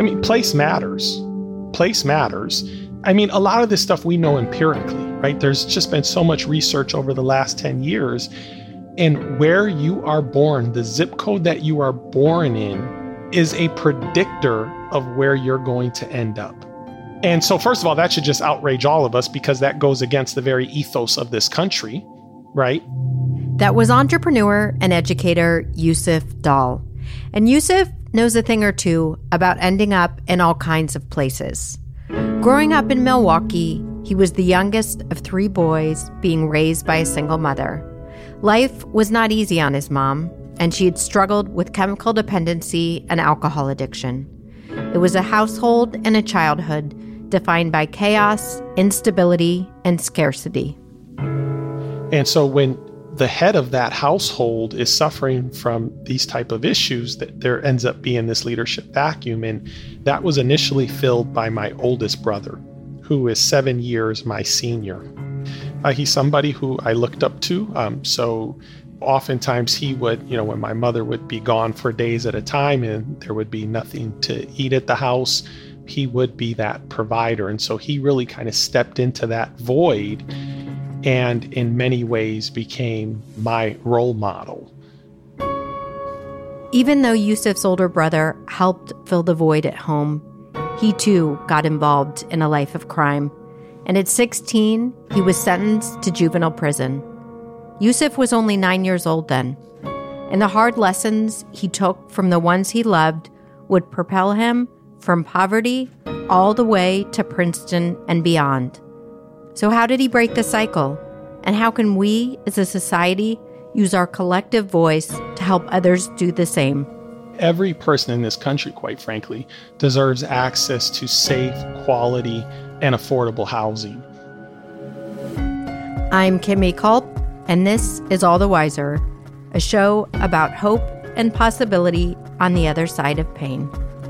mean, place matters. Place matters. I mean, a lot of this stuff we know empirically, right? There's just been so much research over the last 10 years. And where you are born, the zip code that you are born in, is a predictor of where you're going to end up. And so, first of all, that should just outrage all of us because that goes against the very ethos of this country, right? That was entrepreneur and educator Yusuf Dahl. And Yusuf knows a thing or two about ending up in all kinds of places. Growing up in Milwaukee, he was the youngest of 3 boys being raised by a single mother. Life was not easy on his mom, and she had struggled with chemical dependency and alcohol addiction. It was a household and a childhood defined by chaos, instability, and scarcity. And so when the head of that household is suffering from these type of issues, that there ends up being this leadership vacuum. And that was initially filled by my oldest brother, who is 7 years my senior. He's somebody who I looked up to. So oftentimes he would, when my mother would be gone for days at a time and there would be nothing to eat at the house, he would be that provider. And so he really kind of stepped into that void and in many ways became my role model. Even though Yusuf's older brother helped fill the void at home, he too got involved in a life of crime. And at 16, he was sentenced to juvenile prison. Yusuf was only 9 years old then, and the hard lessons he took from the ones he loved would propel him from poverty all the way to Princeton and beyond. So how did he break the cycle? And how can we, as a society, use our collective voice to help others do the same? Every person in this country, quite frankly, deserves access to safe, quality, and affordable housing. I'm Kimmy Culp, and this is All the Wiser, a show about hope and possibility on the other side of pain.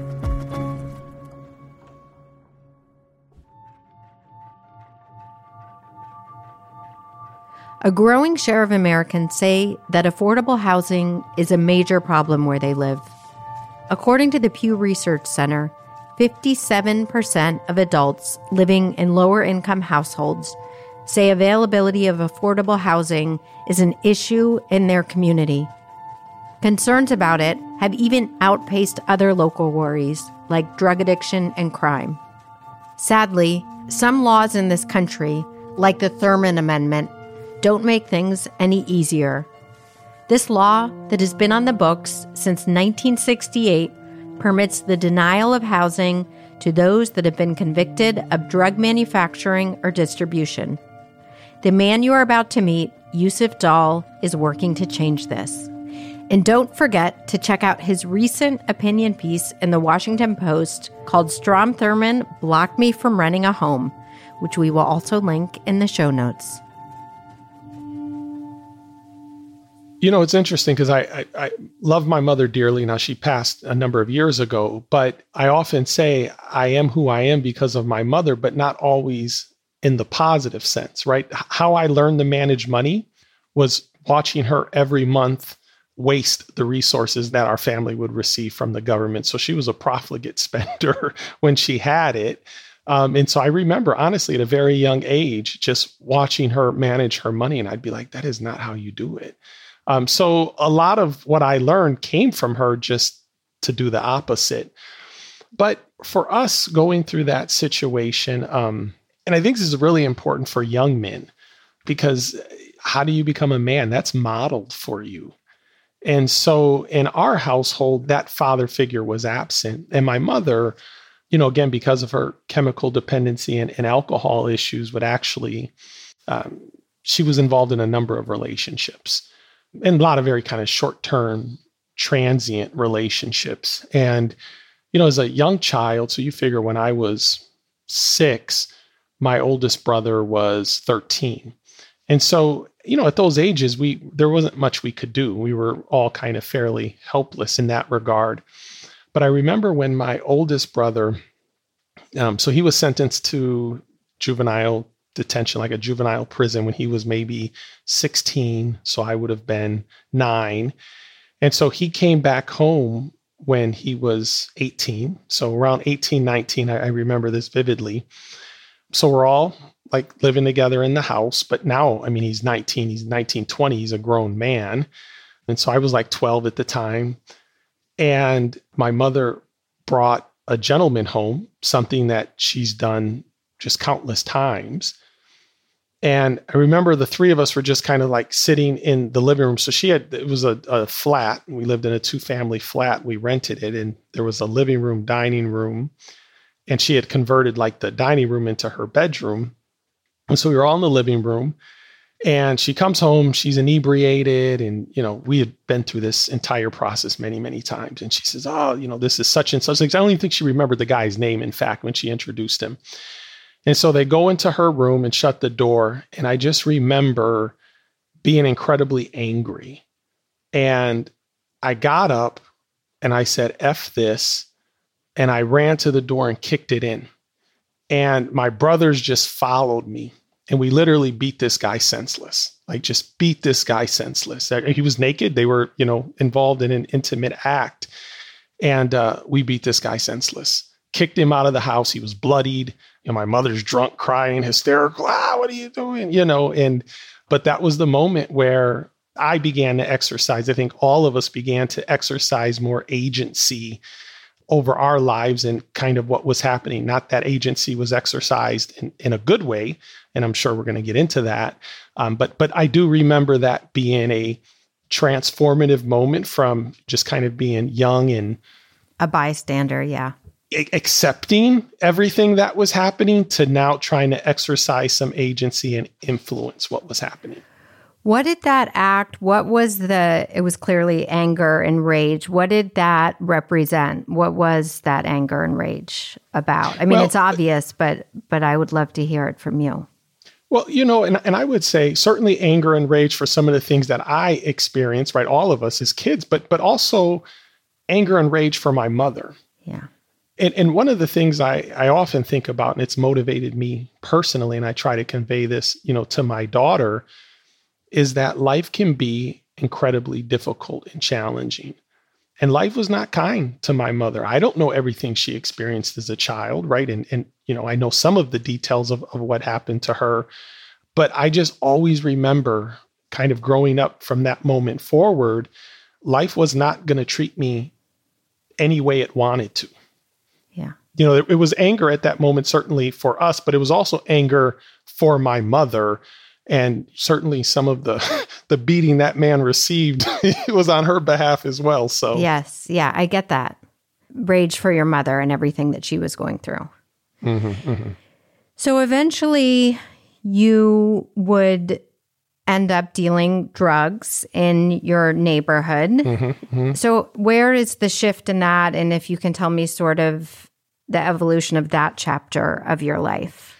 A growing share of Americans say that affordable housing is a major problem where they live. According to the Pew Research Center, 57% of adults living in lower-income households say availability of affordable housing is an issue in their community. Concerns about it have even outpaced other local worries, like drug addiction and crime. Sadly, some laws in this country, like the Thurmond Amendment, don't make things any easier. This law, that has been on the books since 1968, permits the denial of housing to those that have been convicted of drug manufacturing or distribution. The man you are about to meet, Yusuf Dahl, is working to change this. And don't forget to check out his recent opinion piece in the Washington Post called Strom Thurmond Blocked Me from Renting a Home, which we will also link in the show notes. It's interesting because I love my mother dearly. Now, she passed a number of years ago, but I often say I am who I am because of my mother, but not always in the positive sense, right? How I learned to manage money was watching her every month waste the resources that our family would receive from the government. So she was a profligate spender when she had it. And so I remember, honestly, at a very young age, just watching her manage her money. And I'd be like, that is not how you do it. So a lot of what I learned came from her just to do the opposite. But for us going through that situation, and I think this is really important for young men, because how do you become a man? That's modeled for you. And so in our household, that father figure was absent. And my mother, again, because of her chemical dependency and alcohol issues, would actually, she was involved in a number of relationships. And a lot of very kind of short-term, transient relationships. And, as a young child, so you figure when I was 6, my oldest brother was 13. And so, at those ages, there wasn't much we could do. We were all kind of fairly helpless in that regard. But I remember when my oldest brother, so he was sentenced to juvenile detention, like a juvenile prison, when he was maybe 16. So I would have been 9. And so he came back home when he was 18. So around 18, 19, I remember this vividly. So we're all like living together in the house, but now, I mean, he's 19, 20, he's a grown man. And so I was like 12 at the time. And my mother brought a gentleman home, something that she's done just countless times. And I remember the three of us were just kind of like sitting in the living room. So it was a flat. We lived in a 2-family flat. We rented it, and there was a living room, dining room. And she had converted like the dining room into her bedroom. And so we were all in the living room, and she comes home, she's inebriated. And, we had been through this entire process many, many times. And she says, oh, this is such and such. I don't even think she remembered the guy's name, in fact, when she introduced him. And so they go into her room and shut the door. And I just remember being incredibly angry. And I got up and I said, F this. And I ran to the door and kicked it in. And my brothers just followed me. And we literally beat this guy senseless. Like, just beat this guy senseless. He was naked. They were, involved in an intimate act. And we beat this guy senseless. Kicked him out of the house. He was bloodied. My mother's drunk, crying, hysterical. What are you doing? But that was the moment where I began to exercise. I think all of us began to exercise more agency over our lives and kind of what was happening. Not that agency was exercised in a good way, and I'm sure we're going to get into that. But I do remember that being a transformative moment from just kind of being young and a bystander, yeah. Accepting everything that was happening to now trying to exercise some agency and influence what was happening. What did that act, it was clearly anger and rage. What did that represent? What was that anger and rage about? I mean, it's obvious, but I would love to hear it from you. Well, and I would say certainly anger and rage for some of the things that I experienced, right? All of us as kids, but also anger and rage for my mother. Yeah. And one of the things I often think about, and it's motivated me personally, and I try to convey this, to my daughter, is that life can be incredibly difficult and challenging. And life was not kind to my mother. I don't know everything she experienced as a child, right? And I know some of the details of what happened to her, but I just always remember kind of growing up from that moment forward, life was not going to treat me any way it wanted to. Yeah. It was anger at that moment, certainly for us, but it was also anger for my mother. And certainly some of the beating that man received was on her behalf as well. So yes. Yeah, I get that. Rage for your mother and everything that she was going through. Mm-hmm, mm-hmm. So eventually you would end up dealing drugs in your neighborhood. Mm-hmm, mm-hmm. So where is the shift in that? And if you can tell me sort of the evolution of that chapter of your life.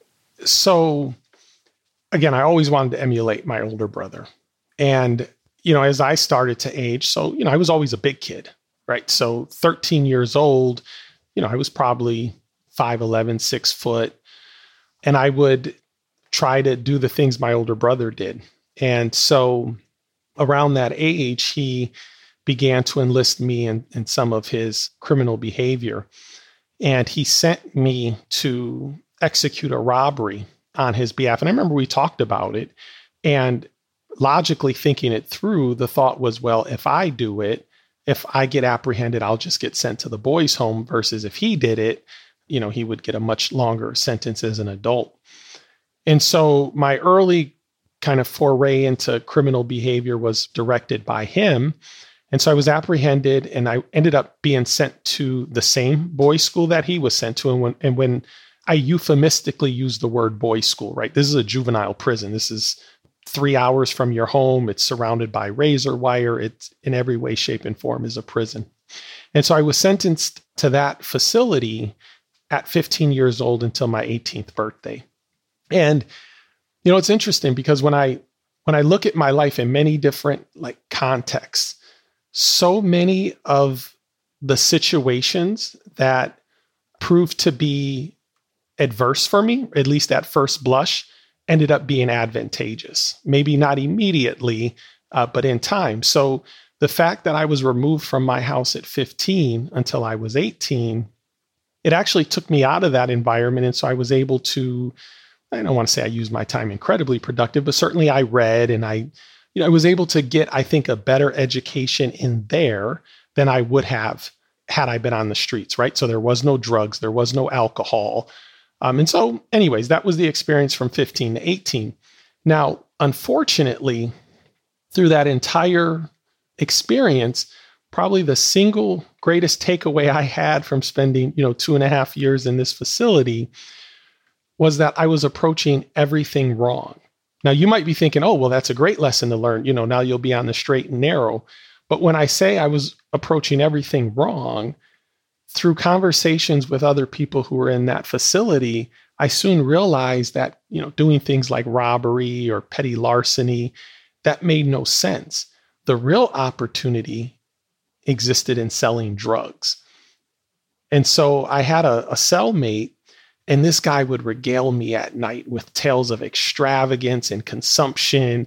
So again, I always wanted to emulate my older brother. And, as I started to age, so, I was always a big kid, right? So 13 years old, I was probably 5'11", 6 foot. And I would try to do the things my older brother did. And so around that age, he began to enlist me in some of his criminal behavior. And he sent me to execute a robbery on his behalf. And I remember we talked about it, and logically thinking it through, the thought was, well, if I do it, if I get apprehended, I'll just get sent to the boys' home, versus if he did it, he would get a much longer sentence as an adult. And so my early kind of foray into criminal behavior was directed by him. And so I was apprehended, and I ended up being sent to the same boys' school that he was sent to. And when I euphemistically use the word boys' school, right? This is a juvenile prison. This is 3 hours from your home. It's surrounded by razor wire. It's in every way, shape, and form is a prison. And so I was sentenced to that facility at 15 years old until my 18th birthday. And, it's interesting because when I look at my life in many different contexts, so many of the situations that proved to be adverse for me, at least at first blush, ended up being advantageous. Maybe not immediately, but in time. So the fact that I was removed from my house at 15 until I was 18, it actually took me out of that environment. And so I was able to, I don't want to say I used my time incredibly productive, but certainly I read and I was able to get, I think, a better education in there than I would have had I been on the streets, right? So there was no drugs, there was no alcohol. And so anyways, that was the experience from 15 to 18. Now, unfortunately, through that entire experience, probably the single greatest takeaway I had from spending, 2.5 years in this facility was that I was approaching everything wrong. Now, you might be thinking, oh, well, that's a great lesson to learn. Now you'll be on the straight and narrow. But when I say I was approaching everything wrong, through conversations with other people who were in that facility, I soon realized that, doing things like robbery or petty larceny, that made no sense. The real opportunity existed in selling drugs. And so I had a cellmate, and this guy would regale me at night with tales of extravagance and consumption.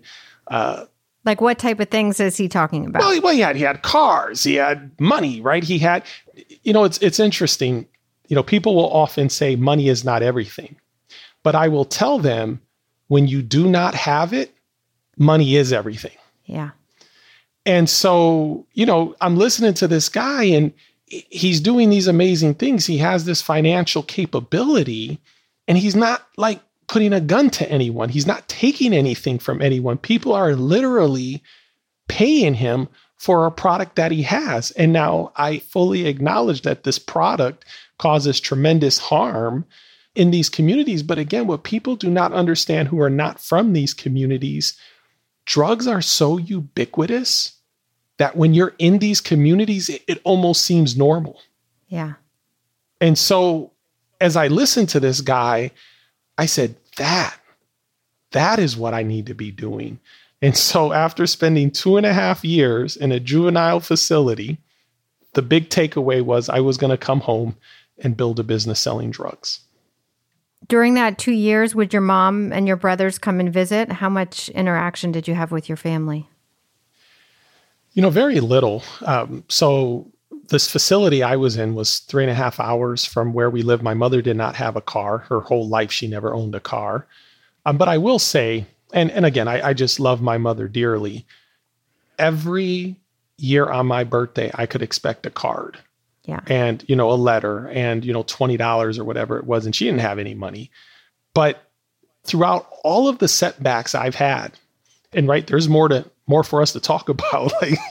Like what type of things is he talking about? Well, he had cars, he had money, right? He had, it's interesting. People will often say money is not everything, but I will tell them when you do not have it, money is everything. Yeah. And so, I'm listening to this guy and he's doing these amazing things. He has this financial capability and he's not like putting a gun to anyone. He's not taking anything from anyone. People are literally paying him for a product that he has. And now I fully acknowledge that this product causes tremendous harm in these communities. But again, what people do not understand who are not from these communities, drugs are so ubiquitous that when you're in these communities, it almost seems normal. Yeah. And so as I listened to this guy, I said, that is what I need to be doing. And so after spending 2.5 years in a juvenile facility, the big takeaway was I was going to come home and build a business selling drugs. During that 2 years, would your mom and your brothers come and visit? How much interaction did you have with your family? Very little. So this facility I was in was 3.5 hours from where we lived. My mother did not have a car. Her whole life, she never owned a car. But I will say, and again, I just love my mother dearly. Every year on my birthday, I could expect a card. Yeah. And, a letter and, $20 or whatever it was. And she didn't have any money. But throughout all of the setbacks I've had, and right, there's more for us to talk about.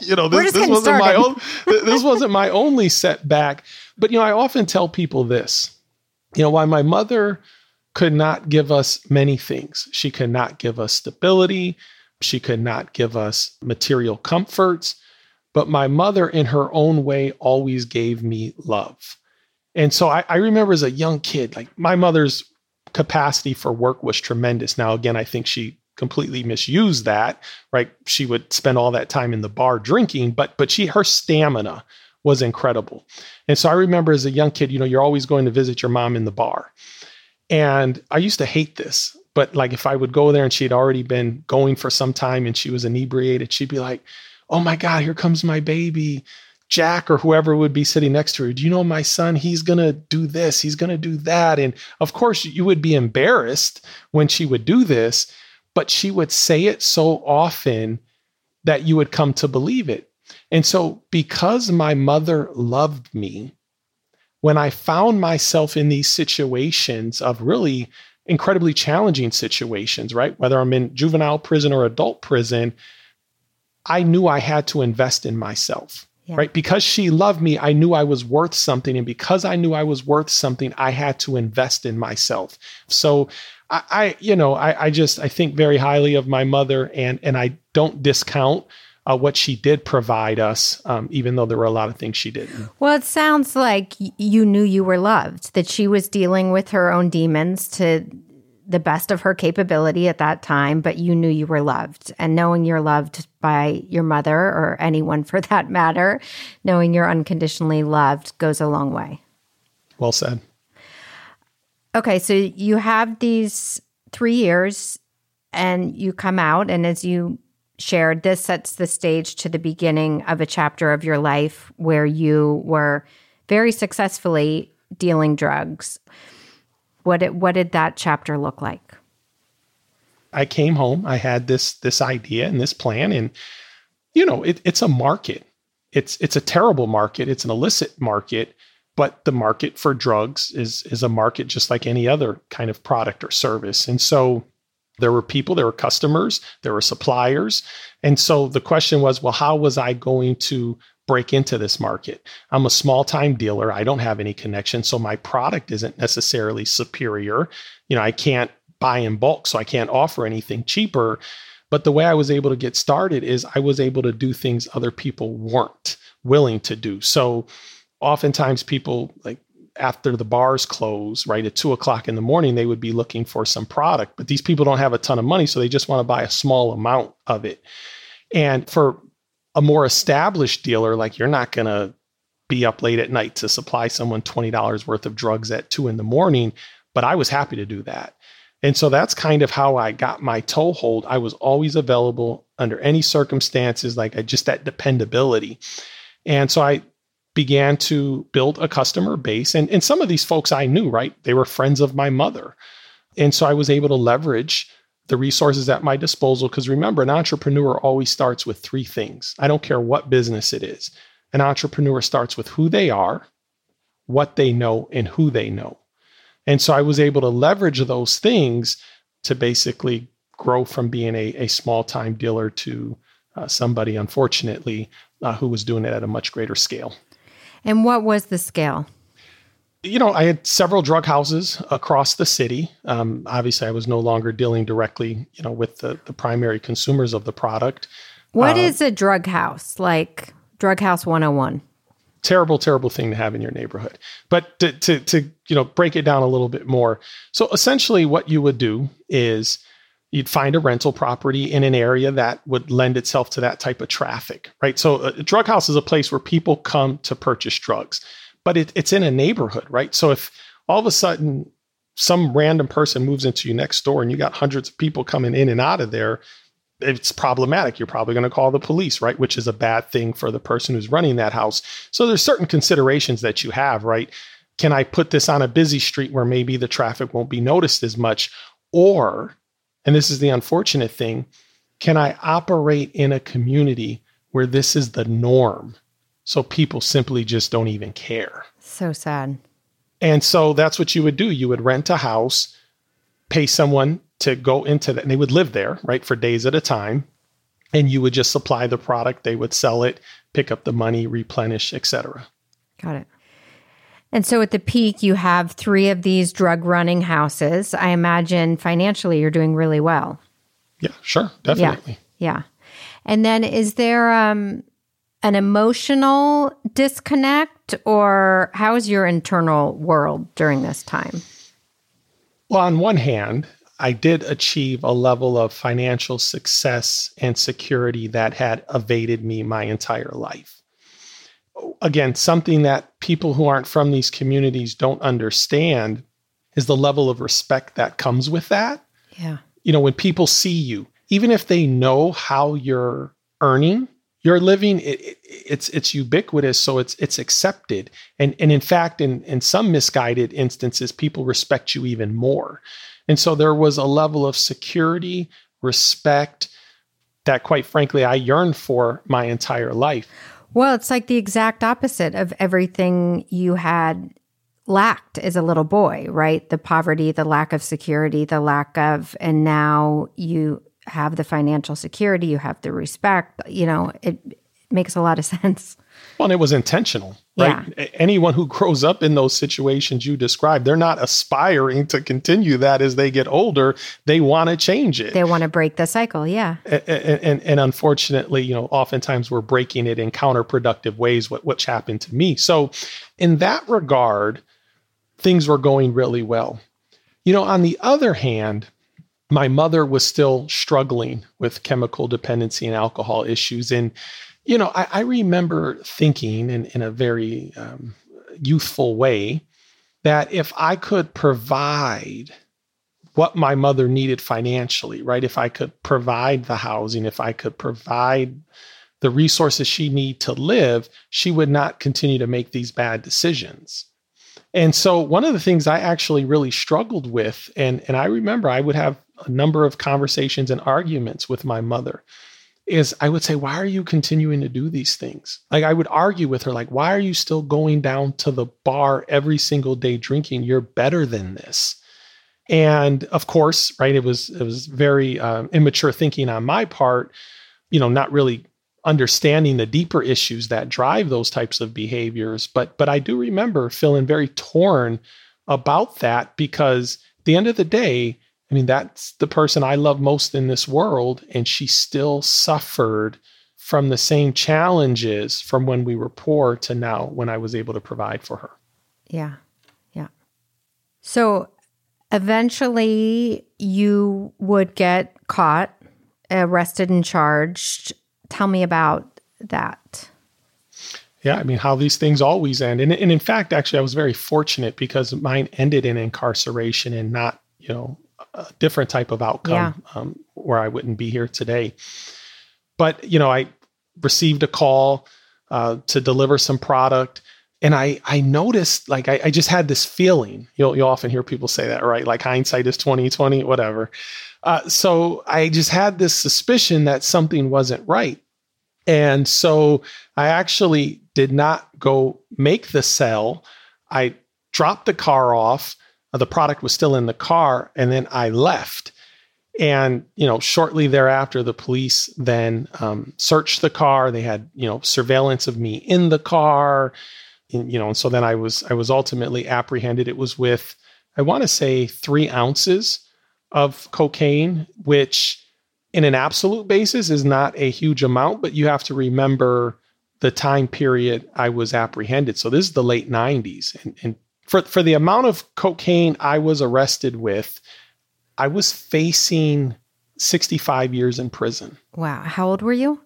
This wasn't my only setback. But, I often tell people this, while my mother could not give us many things. She could not give us stability. She could not give us material comforts. But my mother, in her own way, always gave me love. And so I remember as a young kid, like my mother's capacity for work was tremendous. Now, again, I think she completely misused that, right? She would spend all that time in the bar drinking, but her stamina was incredible. And so I remember as a young kid, you're always going to visit your mom in the bar. And I used to hate this, but like if I would go there and she'd already been going for some time and she was inebriated, she'd be like, oh my God, here comes my baby, Jack, or whoever would be sitting next to her. Do you know my son? He's going to do this. He's going to do that. And of course you would be embarrassed when she would do this, but she would say it so often that you would come to believe it. And so because my mother loved me, when I found myself in these situations of really incredibly challenging situations, right? Whether I'm in juvenile prison or adult prison, I knew I had to invest in myself, right? Because she loved me, I knew I was worth something. And because I knew I was worth something, I had to invest in myself. So I think very highly of my mother, and I don't discount what she did provide us, even though there were a lot of things she didn't. Well, it sounds like you knew you were loved, that she was dealing with her own demons to the best of her capability at that time, but you knew you were loved. And knowing you're loved by your mother, or anyone for that matter, knowing you're unconditionally loved goes a long way. Well said. Okay, so you have these 3 years and you come out, and as you shared, this sets the stage to the beginning of a chapter of your life where you were very successfully dealing drugs. What did that chapter look like? I came home, I had this idea and this plan, and it's a market. It's a terrible market. It's an illicit market, but the market for drugs is a market just like any other kind of product or service. And so there were people, there were customers, there were suppliers. And so the question was, well, how was I going to break into this market? I'm a small-time dealer. I don't have any connection, so my product isn't necessarily superior. I can't buy in bulk, so I can't offer anything cheaper. But the way I was able to get started is I was able to do things other people weren't willing to do. So oftentimes people, like after the bars close, right, at 2:00 in the morning, they would be looking for some product, but these people don't have a ton of money, so they just want to buy a small amount of it. And for a more established dealer, like you're not going to be up late at night to supply someone $20 worth of drugs at 2 a.m, but I was happy to do that. And so that's kind of how I got my toehold. I was always available under any circumstances, like that dependability. And so I began to build a customer base. And some of these folks I knew, right? They were friends of my mother. And so I was able to leverage the resources at my disposal. Because remember, an entrepreneur always starts with 3 things. I don't care what business it is. An entrepreneur starts with who they are, what they know, and who they know. And so I was able to leverage those things to basically grow from being a small-time dealer to somebody, unfortunately, who was doing it at a much greater scale. And what was the scale? I had several drug houses across the city. Obviously, I was no longer dealing directly, with the primary consumers of the product. What is a drug house? Like Drug House 101? Terrible, terrible thing to have in your neighborhood. But to break it down a little bit more. So essentially what you would do is you'd find a rental property in an area that would lend itself to that type of traffic, right? So a drug house is a place where people come to purchase drugs, but it's in a neighborhood, right? So if all of a sudden some random person moves into your next door and you got hundreds of people coming in and out of there, it's problematic. You're probably going to call the police, right? Which is a bad thing for the person who's running that house. So there's certain considerations that you have, right? Can I put this on a busy street where maybe the traffic won't be noticed as much? Or, and this is the unfortunate thing, can I operate in a community where this is the norm? So people simply just don't even care. So sad. And so that's what you would do. You would rent a house, pay someone to go into that, and they would live there, right, for days at a time. And you would just supply the product. They would sell it, pick up the money, replenish, etc. Got it. And so at the peak, you have 3 of these drug running houses. I imagine financially you're doing really well. Yeah, sure. Definitely. Yeah. And then is there an emotional disconnect, or how is your internal world during this time? Well, on one hand, I did achieve a level of financial success and security that had evaded me my entire life. Again, something that people who aren't from these communities don't understand is the level of respect that comes with that. Yeah. When people see you, even if they know how you're earning, you're living, it's ubiquitous, so it's accepted. And in fact, in some misguided instances, people respect you even more. And so there was a level of security, respect that, quite frankly, I yearned for my entire life. Well, it's like the exact opposite of everything you had lacked as a little boy, right? The poverty, the lack of security, the lack of, and now you have the financial security, you have the respect, it makes a lot of sense. Well, and it was intentional, right? Yeah. Anyone who grows up in those situations you described, they're not aspiring to continue that as they get older. They want to change it. They want to break the cycle, yeah. And unfortunately, oftentimes we're breaking it in counterproductive ways, which happened to me. So in that regard, things were going really well. On the other hand, my mother was still struggling with chemical dependency and alcohol issues. And I remember thinking in a very youthful way that if I could provide what my mother needed financially, right? If I could provide the housing, if I could provide the resources she need to live, she would not continue to make these bad decisions. And so one of the things I actually really struggled with, and I remember I would have a number of conversations and arguments with my mother, is I would say, why are you continuing to do these things? Like I would argue with her, like, why are you still going down to the bar every single day drinking? You're better than this. And of course, right, it was very immature thinking on my part, not really understanding the deeper issues that drive those types of behaviors. But I do remember feeling very torn about that because at the end of the day, I mean, that's the person I love most in this world. And she still suffered from the same challenges from when we were poor to now when I was able to provide for her. Yeah. Yeah. So eventually you would get caught, arrested and charged. Tell me about that. Yeah, I mean, how these things always end. And in fact, actually, I was very fortunate because mine ended in incarceration and not, a different type of outcome where I wouldn't be here today. But, I received a call to deliver some product. And I noticed, like, I just had this feeling. You'll often hear people say that, right? Like hindsight is 20/20, whatever. So I just had this suspicion that something wasn't right. And so I actually did not go make the sale. I dropped the car off. The product was still in the car, and then I left. And, shortly thereafter, the police then searched the car. They had, surveillance of me in the car. And so then I was ultimately apprehended. It was with, I want to say 3 ounces of cocaine, which in an absolute basis is not a huge amount, but you have to remember the time period I was apprehended. So this is the late 90s. And for the amount of cocaine I was arrested with, I was facing 65 years in prison. Wow. How old were you?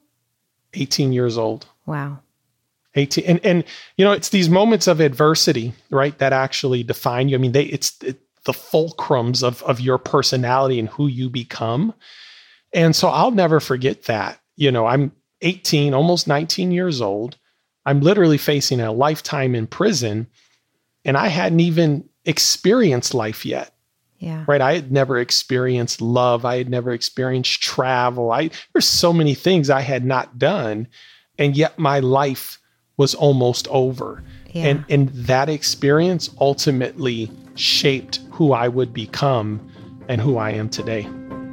18 years old. Wow. 18. And it's these moments of adversity, right, that actually define you. I mean, it's the fulcrums of your personality and who you become. And so I'll never forget that. I'm 18, almost 19 years old. I'm literally facing a lifetime in prison, and I hadn't even experienced life yet. Yeah. Right. I had never experienced love. I had never experienced travel. There's so many things I had not done, and yet my life was almost over. Yeah. And that experience ultimately shaped who I would become and who I am today.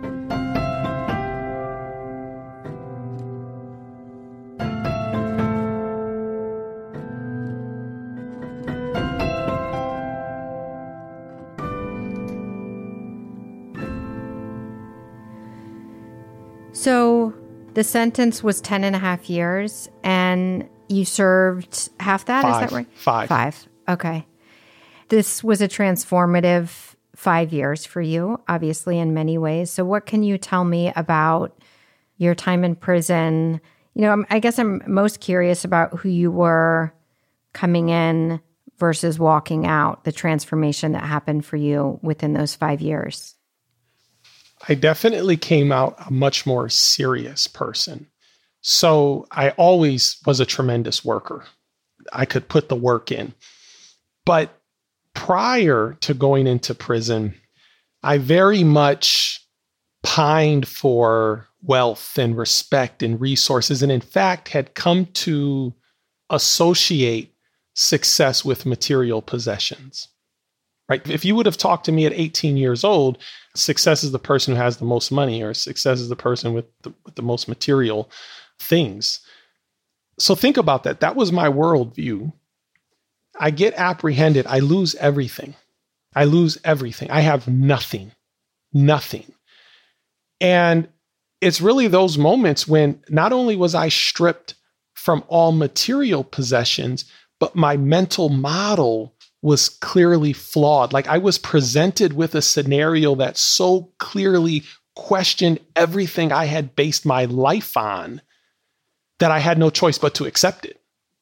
So the sentence was 10 and a half years, and you served half that? 5. Is that right? 5. 5. Okay. This was a transformative 5 years for you, obviously, in many ways. So what can you tell me about your time in prison? I guess I'm most curious about who you were coming in versus walking out, the transformation that happened for you within those 5 years. I definitely came out a much more serious person. So I always was a tremendous worker. I could put the work in. But prior to going into prison, I very much pined for wealth and respect and resources, and in fact had come to associate success with material possessions. Right? If you would have talked to me at 18 years old, success is the person who has the most money, or success is the person with the most material things. So think about that. That was my worldview. I get apprehended. I lose everything. I have nothing. And it's really those moments when not only was I stripped from all material possessions, but my mental model was clearly flawed. Like I was presented with a scenario that so clearly questioned everything I had based my life on that I had no choice but to accept it.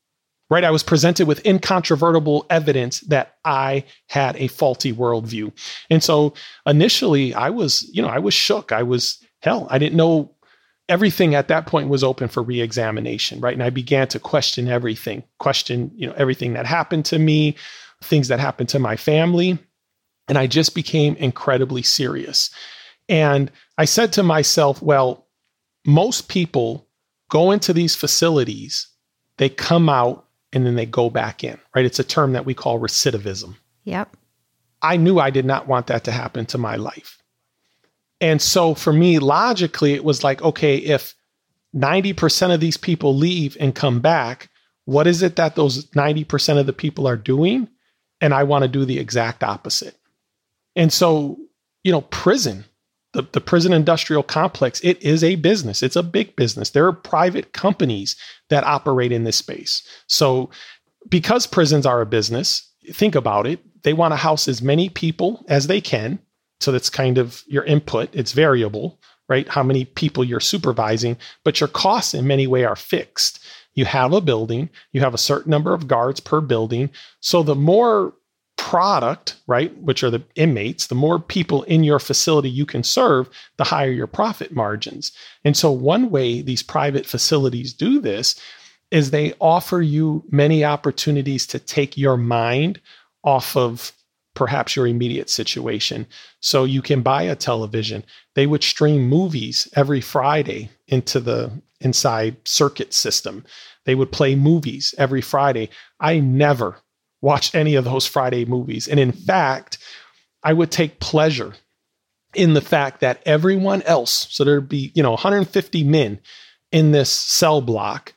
right? I was presented with incontrovertible evidence that I had a faulty worldview. And so initially I was shook. I didn't know. Everything at that point was open for reexamination, right? And I began to question everything that happened to me, things that happened to my family. And I just became incredibly serious. And I said to myself, well, most people go into these facilities, they come out, and then they go back in, right? It's a term that we call recidivism. Yep. I knew I did not want that to happen to my life. And so for me, logically, it was like, okay, if 90% of these people leave and come back, what is it that those 90% of the people are doing? And I want to do the exact opposite. And so, prison, the prison industrial complex, it is a business. It's a big business. There are private companies that operate in this space. So because prisons are a business, think about it. They want to house as many people as they can. So that's kind of your input. It's variable, right? How many people you're supervising, but your costs in many ways are fixed. You have a building, you have a certain number of guards per building. So the more product, right, which are the inmates, the more people in your facility you can serve, the higher your profit margins. And so one way these private facilities do this is they offer you many opportunities to take your mind off of perhaps your immediate situation. So you can buy a television. They would stream movies every Friday into the inside circuit system. They would play movies every Friday. I never watched any of those Friday movies. And in fact, I would take pleasure in the fact that everyone else, so there'd be, 150 men in this cell block,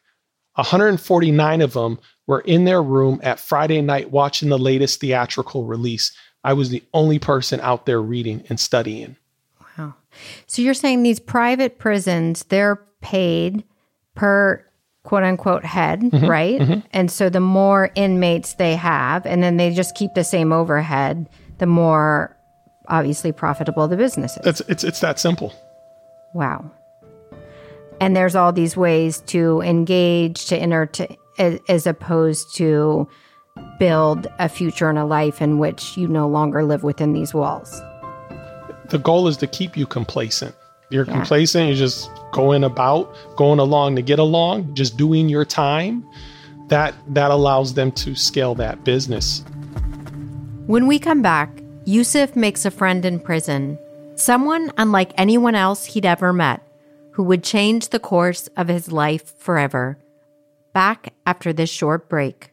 149 of them were in their room at Friday night watching the latest theatrical release. I was the only person out there reading and studying. Wow. So you're saying these private prisons, they're paid per quote unquote head, right? Mm-hmm. And so the more inmates they have, and then they just keep the same overhead, the more obviously profitable the business is. It's that simple. Wow. And there's all these ways to engage, as opposed to build a future and a life in which you no longer live within these walls. The goal is to keep you complacent. You're complacent, you're just going along to get along, just doing your time. That allows them to scale that business. When we come back, Yusuf makes a friend in prison, someone unlike anyone else he'd ever met, who would change the course of his life forever. Back after this short break.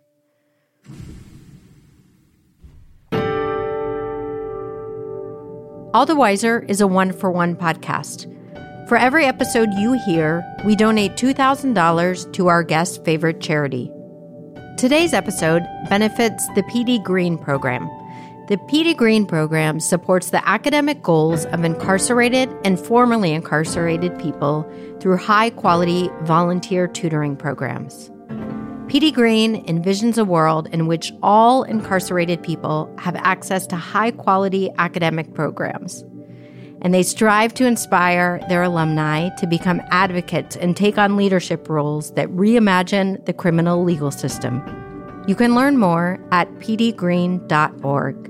All the Wiser is a one-for-one podcast. For every episode you hear, we donate $2,000 to our guest's favorite charity. Today's episode benefits the PD Green program. The PD Green program supports the academic goals of incarcerated and formerly incarcerated people through high-quality volunteer tutoring programs. PD Green envisions a world in which all incarcerated people have access to high-quality academic programs. And they strive to inspire their alumni to become advocates and take on leadership roles that reimagine the criminal legal system. You can learn more at pdgreen.org.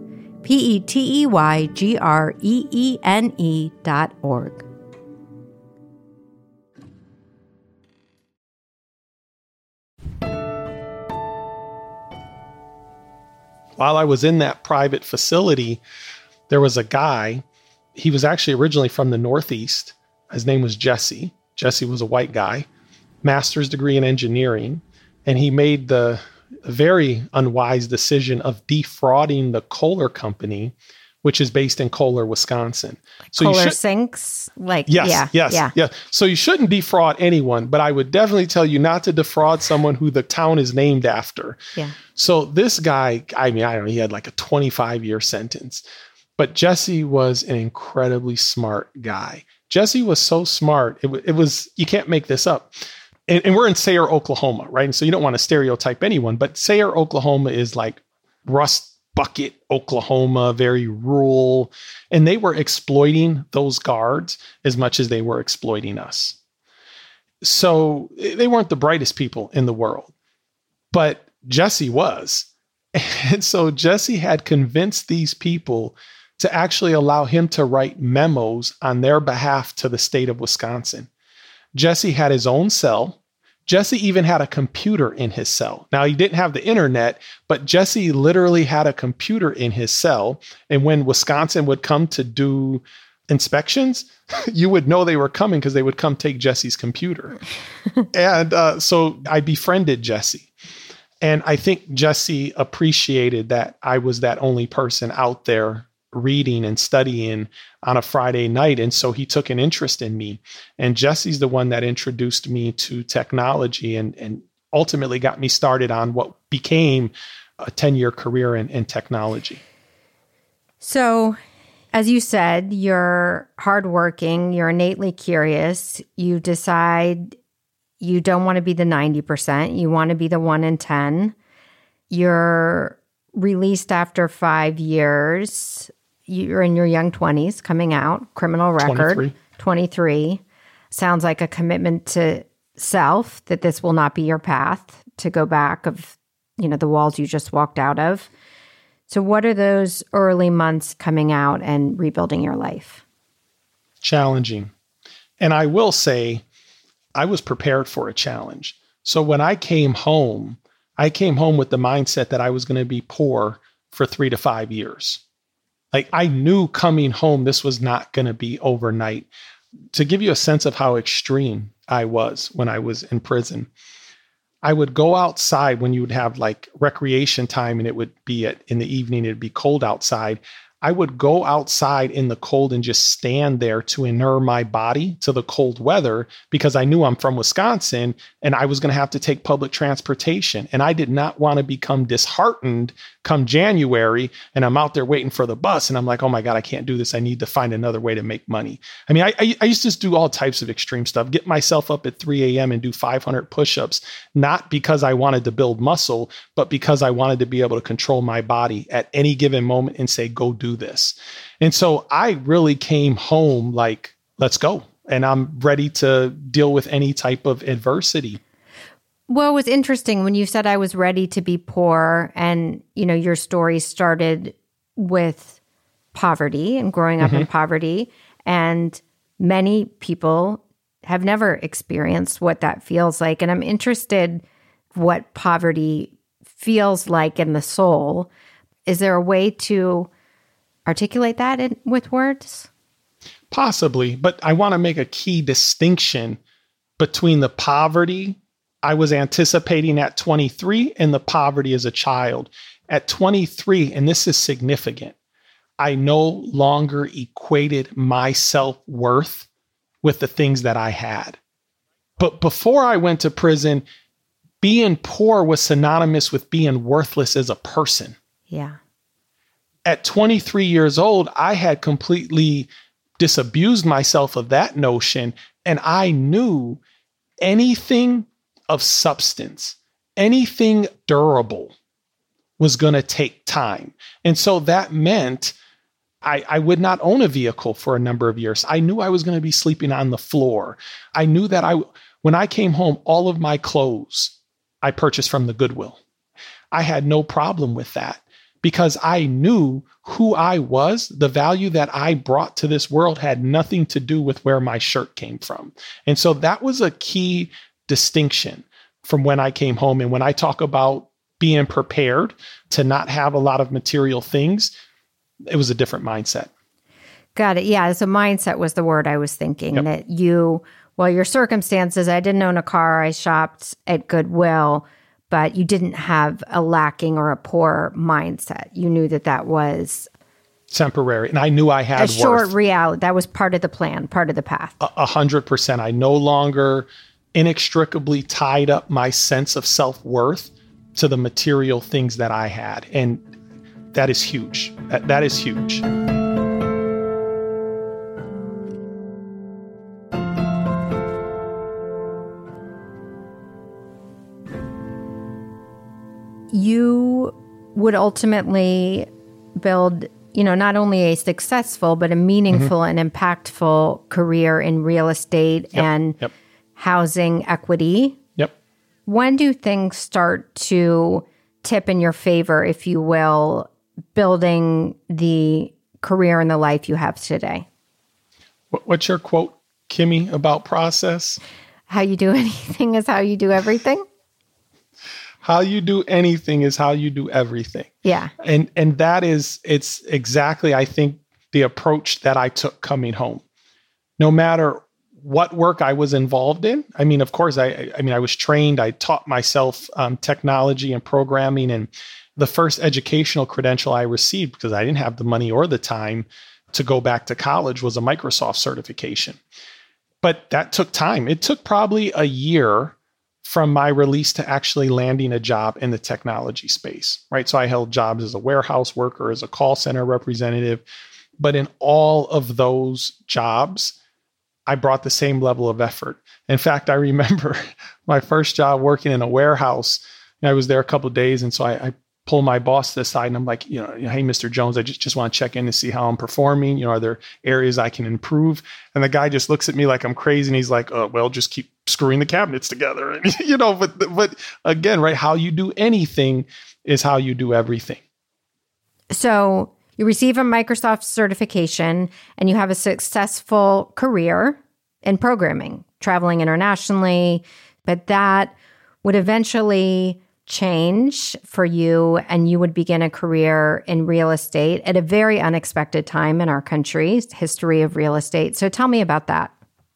PETEYGREENE.org. While I was in that private facility, there was a guy. He was actually originally from the Northeast. His name was Jesse. Jesse was a white guy, master's degree in engineering, and he made the very unwise decision of defrauding the Kohler Company, which is based in Kohler, Wisconsin. So Kohler sinks? Yes. So you shouldn't defraud anyone, but I would definitely tell you not to defraud someone who the town is named after. Yeah. So this guy, I don't know, he had like a 25-year sentence. But Jesse was an incredibly smart guy. Jesse was so smart. It was, you can't make this up. And we're in Sayre, Oklahoma, right? And so you don't want to stereotype anyone, but Sayre, Oklahoma is like Rust Bucket, Oklahoma, very rural. And they were exploiting those guards as much as they were exploiting us. So they weren't the brightest people in the world. But Jesse was. And so Jesse had convinced these people to actually allow him to write memos on their behalf to the state of Wisconsin. Jesse had his own cell. Jesse even had a computer in his cell. Now, he didn't have the internet, but Jesse literally had a computer in his cell. And when Wisconsin would come to do inspections, you would know they were coming because they would come take Jesse's computer. And so I befriended Jesse. And I think Jesse appreciated that I was that only person out there reading and studying on a Friday night. And so he took an interest in me. And Jesse's the one that introduced me to technology and ultimately got me started on what became a 10-year career in technology. So, as you said, you're hardworking, you're innately curious. You decide you don't want to be the 90%. You want to be the 1 in 10. You're released after 5 years. You're in your young 20s, coming out, criminal record, 23. Sounds like a commitment to self, that this will not be your path to go back of, the walls you just walked out of. So what are those early months coming out and rebuilding your life? Challenging. And I will say, I was prepared for a challenge. So when I came home with the mindset that I was going to be poor for 3 to 5 years. Like, I knew coming home, this was not going to be overnight. To give you a sense of how extreme I was when I was in prison, I would go outside when you would have like recreation time and it would be in the evening, it'd be cold outside. I would go outside in the cold and just stand there to inure my body to the cold weather because I knew I'm from Wisconsin and I was going to have to take public transportation. And I did not want to become disheartened come January and I'm out there waiting for the bus and I'm like, oh my God, I can't do this. I need to find another way to make money. I mean, I used to do all types of extreme stuff, get myself up at 3 a.m. and do 500 push-ups, not because I wanted to build muscle, but because I wanted to be able to control my body at any given moment and say, go do this. And so I really came home like, let's go. And I'm ready to deal with any type of adversity. Well, it was interesting when you said I was ready to be poor and, your story started with poverty and growing up in poverty. And many people have never experienced what that feels like. And I'm interested what poverty feels like in the soul. Is there a way to articulate that with words? Possibly, but I want to make a key distinction between the poverty I was anticipating at 23 and the poverty as a child. At 23, and this is significant, I no longer equated my self-worth with the things that I had. But before I went to prison, being poor was synonymous with being worthless as a person. Yeah. At 23 years old, I had completely disabused myself of that notion. And I knew anything of substance, anything durable was going to take time. And so that meant I would not own a vehicle for a number of years. I knew I was going to be sleeping on the floor. I knew that when I came home, all of my clothes I purchased from the Goodwill. I had no problem with that because I knew who I was. The value that I brought to this world had nothing to do with where my shirt came from. And so that was a key distinction from when I came home. And when I talk about being prepared to not have a lot of material things, it was a different mindset. Got it. Yeah. So mindset was the word I was thinking. Yep. That your circumstances, I didn't own a car, I shopped at Goodwill, but you didn't have a lacking or a poor mindset. You knew that was temporary. And I knew I had a short reality. That was part of the plan, part of the path. 100%. I no longer inextricably tied up my sense of self-worth to the material things that I had. And that is huge. That is huge. You would ultimately build, not only a successful, but a meaningful and impactful career in real estate housing equity. Yep. When do things start to tip in your favor, if you will, building the career and the life you have today? What's your quote, Kimmy, about process? How you do anything is how you do everything. How you do anything is how you do everything. Yeah. And it's exactly, I think, the approach that I took coming home. No matter what work I was involved in. I mean, of course, I was trained. I taught myself technology and programming. And the first educational credential I received, because I didn't have the money or the time to go back to college, was a Microsoft certification. But that took time. It took probably a year from my release to actually landing a job in the technology space, right? So I held jobs as a warehouse worker, as a call center representative. But in all of those jobs, I brought the same level of effort. In fact, I remember my first job working in a warehouse. I was there a couple of days. And so I pull my boss to the side and I'm like, hey, Mr. Jones, I just want to check in to see how I'm performing. Are there areas I can improve? And the guy just looks at me like I'm crazy. And he's like, well, just keep screwing the cabinets together. And, but again, right, how you do anything is how you do everything. So you receive a Microsoft certification and you have a successful career in programming, traveling internationally, but that would eventually change for you and you would begin a career in real estate at a very unexpected time in our country's history of real estate. So tell me about that.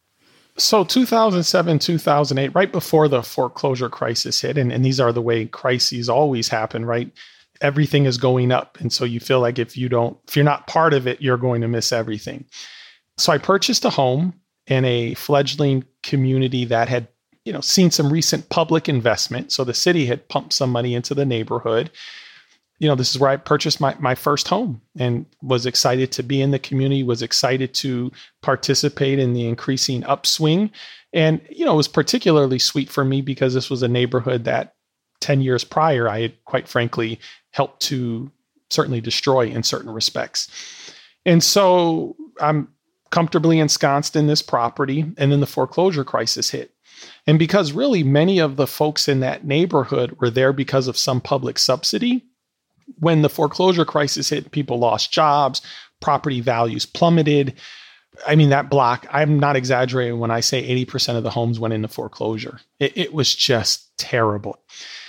So 2007, 2008, right before the foreclosure crisis hit, and these are the way crises always happen, right? Everything is going up. And so you feel like if you're not part of it, you're going to miss everything. So I purchased a home in a fledgling community that had seen some recent public investment. So the city had pumped some money into the neighborhood. This is where I purchased my first home and was excited to be in the community, was excited to participate in the increasing upswing. And, it was particularly sweet for me because this was a neighborhood that 10 years prior, I had quite frankly helped to certainly destroy in certain respects. And so I'm comfortably ensconced in this property. And then the foreclosure crisis hit. And because really many of the folks in that neighborhood were there because of some public subsidy, when the foreclosure crisis hit, people lost jobs, property values plummeted. I mean, that block, I'm not exaggerating when I say 80% of the homes went into foreclosure. It was just terrible.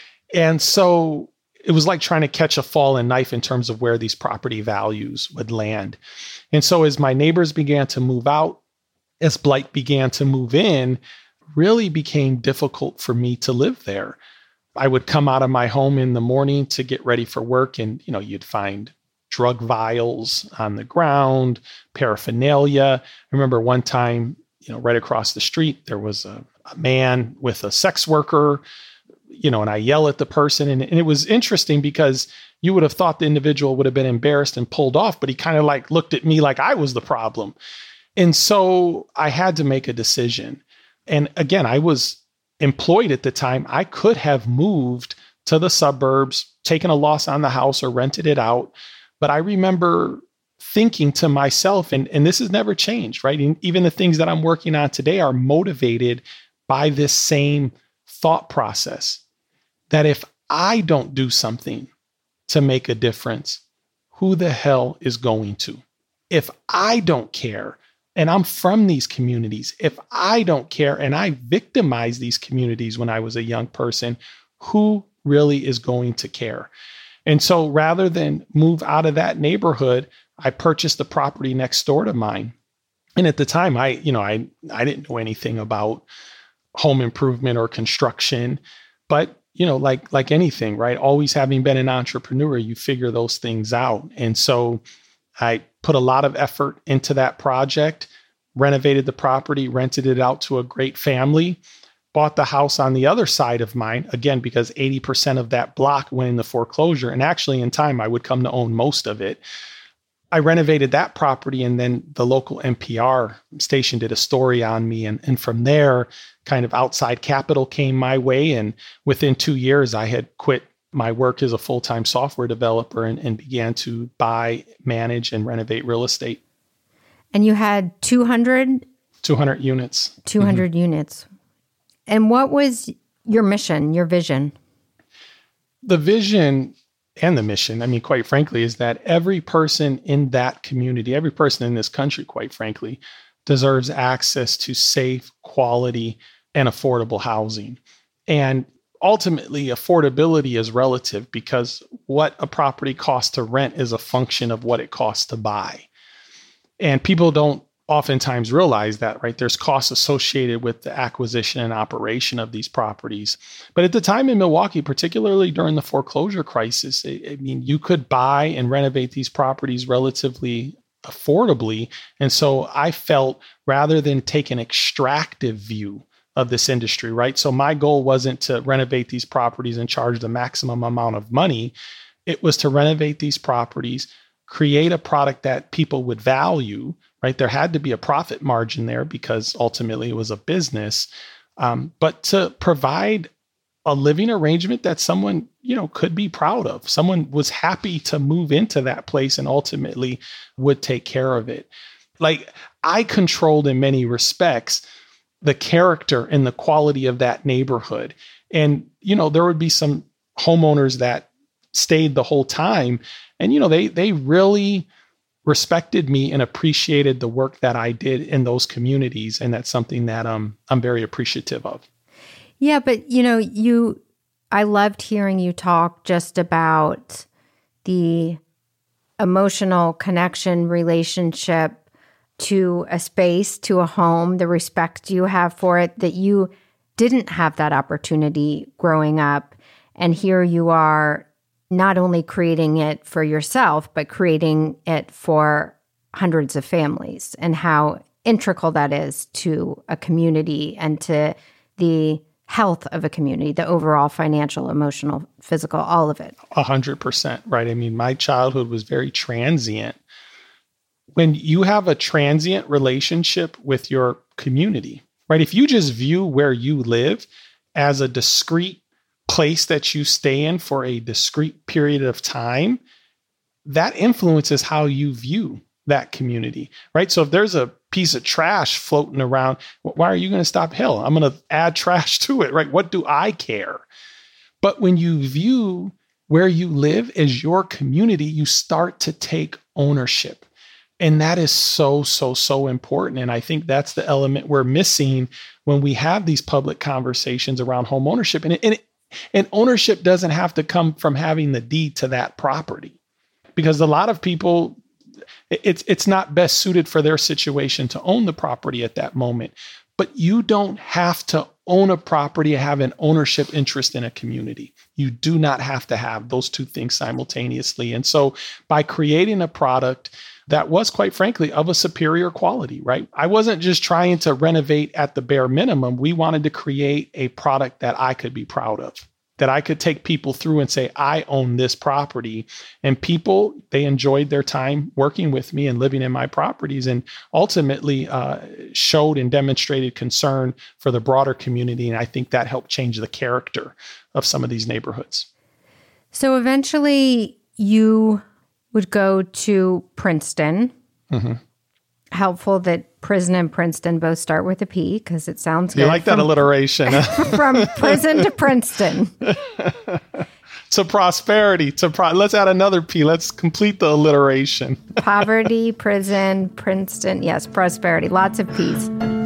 And so it was like trying to catch a fallen knife in terms of where these property values would land. And so as my neighbors began to move out, as blight began to move in, really became difficult for me to live there. I would come out of my home in the morning to get ready for work and, you'd find drug vials on the ground, paraphernalia. I remember one time, right across the street, there was a man with a sex worker, and I yell at the person. And it was interesting because you would have thought the individual would have been embarrassed and pulled off, but he kind of like looked at me like I was the problem. And so I had to make a decision. And again, I was employed at the time. I could have moved to the suburbs, taken a loss on the house or rented it out. But I remember thinking to myself, and this has never changed, right? And even the things that I'm working on today are motivated by this same thought process that if I don't do something to make a difference, who the hell is going to? If I don't care, and I'm from these communities, if I don't care and I victimized these communities when I was a young person, who really is going to care? And so rather than move out of that neighborhood, I purchased the property next door to mine. And at the time, I didn't know anything about home improvement or construction, but like anything, right? Always having been an entrepreneur, you figure those things out. And so I put a lot of effort into that project, renovated the property, rented it out to a great family, bought the house on the other side of mine, again, because 80% of that block went into foreclosure. And actually in time, I would come to own most of it. I renovated that property, and then the local NPR station did a story on me. And from there, kind of outside capital came my way. And within 2 years, I had quit my work as a full-time software developer and began to buy, manage, and renovate real estate. And you had 200 units. 200 units. And what was your mission, your vision? The vision and the mission, I mean, quite frankly, is that every person in that community, every person in this country, quite frankly, deserves access to safe, quality, and affordable housing. And ultimately, affordability is relative because what a property costs to rent is a function of what it costs to buy. And people don't oftentimes realize that, right? There's costs associated with the acquisition and operation of these properties. But at the time in Milwaukee, particularly during the foreclosure crisis, I mean, you could buy and renovate these properties relatively affordably. And so I felt, rather than take an extractive view of this industry, right? So my goal wasn't to renovate these properties and charge the maximum amount of money. It was to renovate these properties, create a product that people would value, right? There had to be a profit margin there because ultimately it was a business, but to provide a living arrangement that someone, could be proud of. Someone was happy to move into that place and ultimately would take care of it. Like, I controlled in many respects the character and the quality of that neighborhood. And, there would be some homeowners that stayed the whole time. And, they really respected me and appreciated the work that I did in those communities. And that's something that I'm very appreciative of. Yeah, but I loved hearing you talk just about the emotional connection, relationship to a space, to a home, the respect you have for it, that you didn't have that opportunity growing up. And here you are, not only creating it for yourself, but creating it for hundreds of families, and how integral that is to a community and to the health of a community, the overall financial, emotional, physical, all of it. 100%, right? I mean, my childhood was very transient. When you have a transient relationship with your community, right? If you just view where you live as a discrete place that you stay in for a discrete period of time, that influences how you view that community, right? So if there's a piece of trash floating around, why are you going to stop? Hell, I'm going to add trash to it, right? What do I care? But when you view where you live as your community, you start to take ownership. And that is so, so, so important. And I think that's the element we're missing when we have these public conversations around home ownership. And ownership doesn't have to come from having the deed to that property, because a lot of people, it's not best suited for their situation to own the property at that moment. But you don't have to own a property and have an ownership interest in a community. You do not have to have those two things simultaneously. And so by creating a product that was, quite frankly, of a superior quality, right? I wasn't just trying to renovate at the bare minimum. We wanted to create a product that I could be proud of, that I could take people through and say, I own this property. And people, they enjoyed their time working with me and living in my properties, and ultimately showed and demonstrated concern for the broader community. And I think that helped change the character of some of these neighborhoods. So eventually you would go to Princeton. Mm-hmm. Helpful that prison and Princeton both start with a P, because it sounds good. You like that alliteration. From prison to Princeton. To prosperity. Let's add another P. Let's complete the alliteration. Poverty, prison, Princeton. Yes, prosperity. Lots of P's.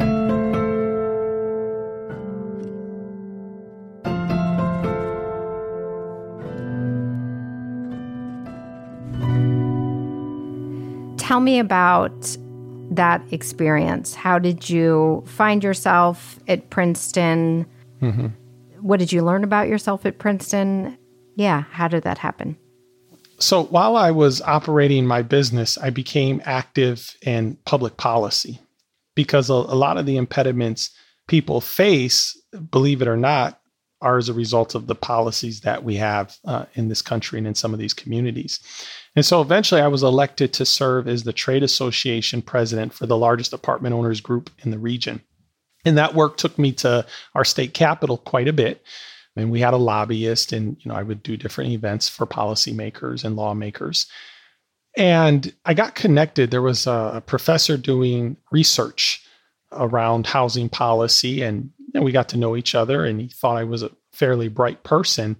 Tell me about that experience. How did you find yourself at Princeton? Mm-hmm. What did you learn about yourself at Princeton? Yeah, how did that happen? So while I was operating my business, I became active in public policy, because a lot of the impediments people face, believe it or not, are as a result of the policies that we have in this country and in some of these communities. And so eventually I was elected to serve as the trade association president for the largest apartment owners group in the region. And that work took me to our state capitol quite a bit. And we had a lobbyist, and I would do different events for policymakers and lawmakers. And I got connected. There was a professor doing research around housing policy, and we got to know each other, and he thought I was a fairly bright person.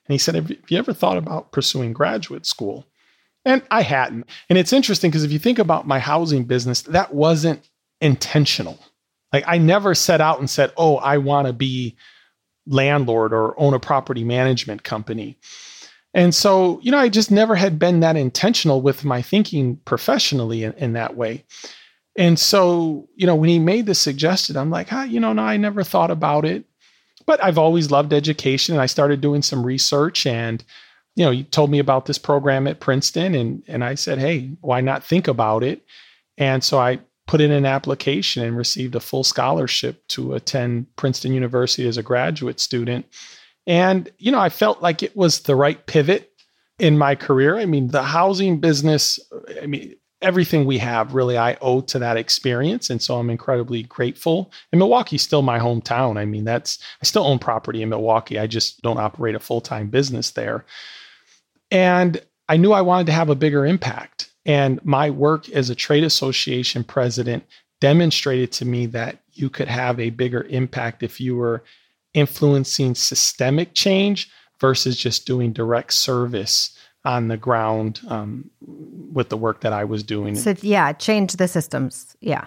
And he said, have you ever thought about pursuing graduate school? And I hadn't. And it's interesting because if you think about my housing business, that wasn't intentional. Like I never set out and said, oh, I want to be landlord or own a property management company. And so, I just never had been that intentional with my thinking professionally in that way. And so, when he made the suggestion, I'm like, no, I never thought about it. But I've always loved education. And I started doing some research and, you told me about this program at Princeton and I said, hey, why not think about it? And so I put in an application and received a full scholarship to attend Princeton University as a graduate student. And, I felt like it was the right pivot in my career. I mean, the housing business, everything we have really I owe to that experience. And so I'm incredibly grateful. And Milwaukee's still my hometown. I still own property in Milwaukee. I just don't operate a full-time business there. And I knew I wanted to have a bigger impact. And my work as a trade association president demonstrated to me that you could have a bigger impact if you were influencing systemic change versus just doing direct service on the ground with the work that I was doing. So change the systems. Yeah.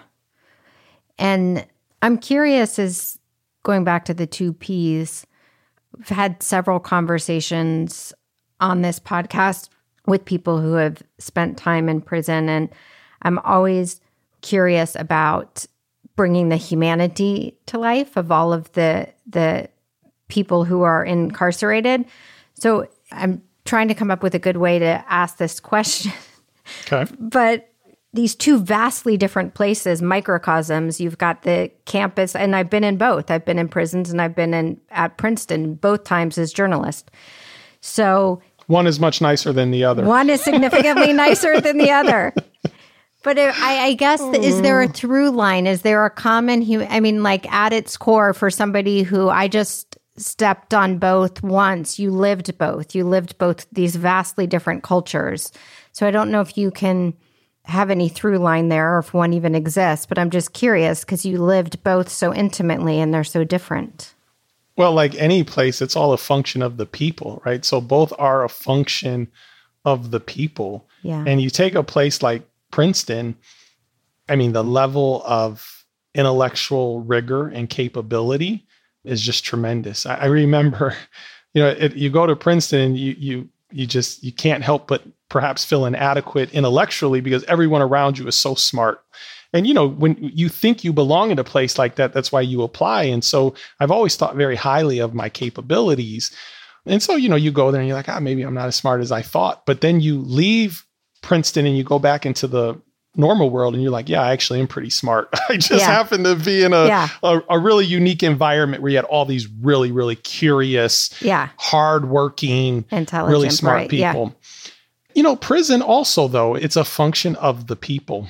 And I'm curious, is going back to the 2 Ps, we've had several conversations on this podcast with people who have spent time in prison. And I'm always curious about bringing the humanity to life of all of the people who are incarcerated. So I'm trying to come up with a good way to ask this question. Okay. But these 2 vastly different places, microcosms, you've got the campus, and I've been in both. I've been in prisons and I've been at Princeton both times as journalist. So one is much nicer than the other. One is significantly nicer than the other. But I guess, is there a through line? Is there a common, at its core for somebody who I just stepped on both once, you lived both these vastly different cultures. So I don't know if you can have any through line there or if one even exists, but I'm just curious because you lived both so intimately and they're so different. Well, like any place, it's all a function of the people, right? So both are a function of the people. Yeah. And you take a place like Princeton, the level of intellectual rigor and capability is just tremendous. I remember, you go to Princeton and you can't help but perhaps feel inadequate intellectually because everyone around you is so smart. And, when you think you belong in a place like that, that's why you apply. And so I've always thought very highly of my capabilities. And so, you go there and you're like, maybe I'm not as smart as I thought. But then you leave Princeton and you go back into the normal world and you're like, I actually am pretty smart. I just happen to be in a really unique environment where you had all these really, really curious, hardworking, really smart people. Prison also, though, it's a function of the people.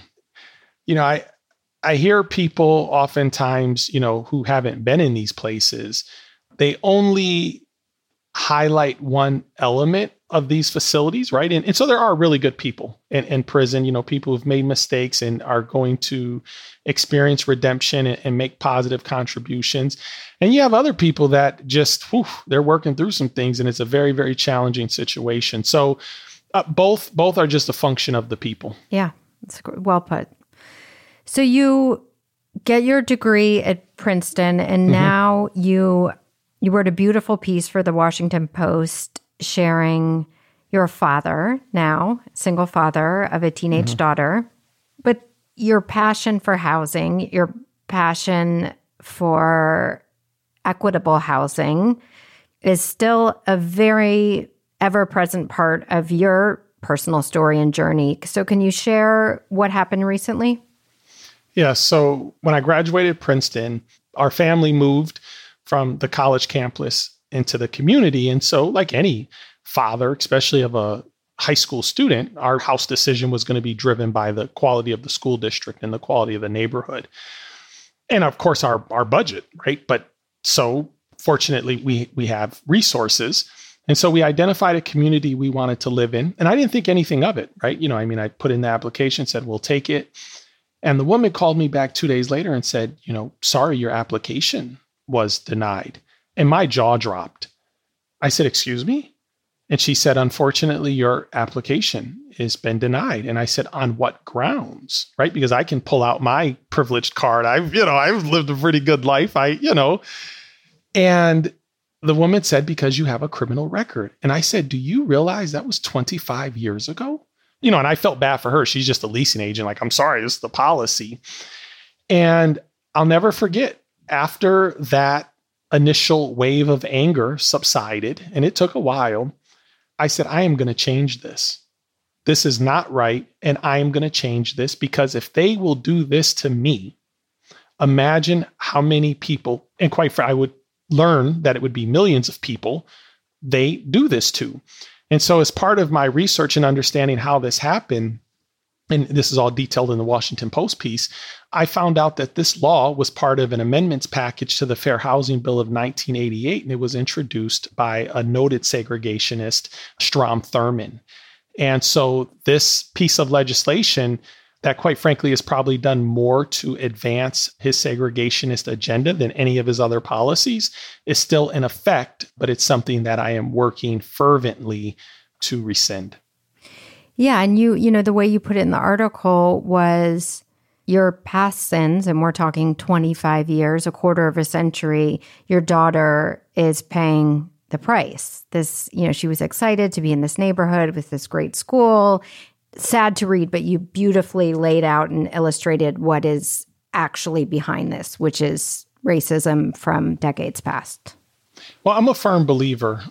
I hear people oftentimes, who haven't been in these places, they only highlight one element of these facilities, right? And so there are really good people in prison, people who've made mistakes and are going to experience redemption and make positive contributions. And you have other people that just, they're working through some things and it's a very, very challenging situation. So both are just a function of the people. Yeah, that's well put. So you get your degree at Princeton and now you wrote a beautiful piece for the Washington Post sharing your father, now single father of a teenage daughter, but your passion for housing, your passion for equitable housing is still a very ever-present part of your personal story and journey. So can you share what happened recently? Yeah. So when I graduated Princeton, our family moved from the college campus into the community. And so like any father, especially of a high school student, our house decision was going to be driven by the quality of the school district and the quality of the neighborhood. And of course, our budget, right? But so fortunately, we have resources. And so we identified a community we wanted to live in. And I didn't think anything of it, right? I put in the application, said, we'll take it. And the woman called me back 2 days later and said, sorry, your application was denied. And my jaw dropped. I said, excuse me? And she said, unfortunately, your application has been denied. And I said, on what grounds? Right? Because I can pull out my privileged card. I've lived a pretty good life. And the woman said, because you have a criminal record. And I said, do you realize that was 25 years ago? And I felt bad for her. She's just a leasing agent. Like, I'm sorry, this is the policy. And I'll never forget, after that initial wave of anger subsided, and it took a while, I said, I am going to change this. This is not right. And I am going to change this, because if they will do this to me, imagine how many people, and quite frankly, I would learn that it would be millions of people they do this to. And so as part of my research and understanding how this happened, and this is all detailed in the Washington Post piece, I found out that this law was part of an amendments package to the Fair Housing Bill of 1988, and it was introduced by a noted segregationist, Strom Thurmond. And so this piece of legislation that, quite frankly, has probably done more to advance his segregationist agenda than any of his other policies, is still in effect, but it's something that I am working fervently to rescind. Yeah. And the way you put it in the article was your past sins, and we're talking 25 years, a quarter of a century, your daughter is paying the price. She was excited to be in this neighborhood with this great school. Sad to read, but you beautifully laid out and illustrated what is actually behind this, which is racism from decades past. Well, I'm a firm believer.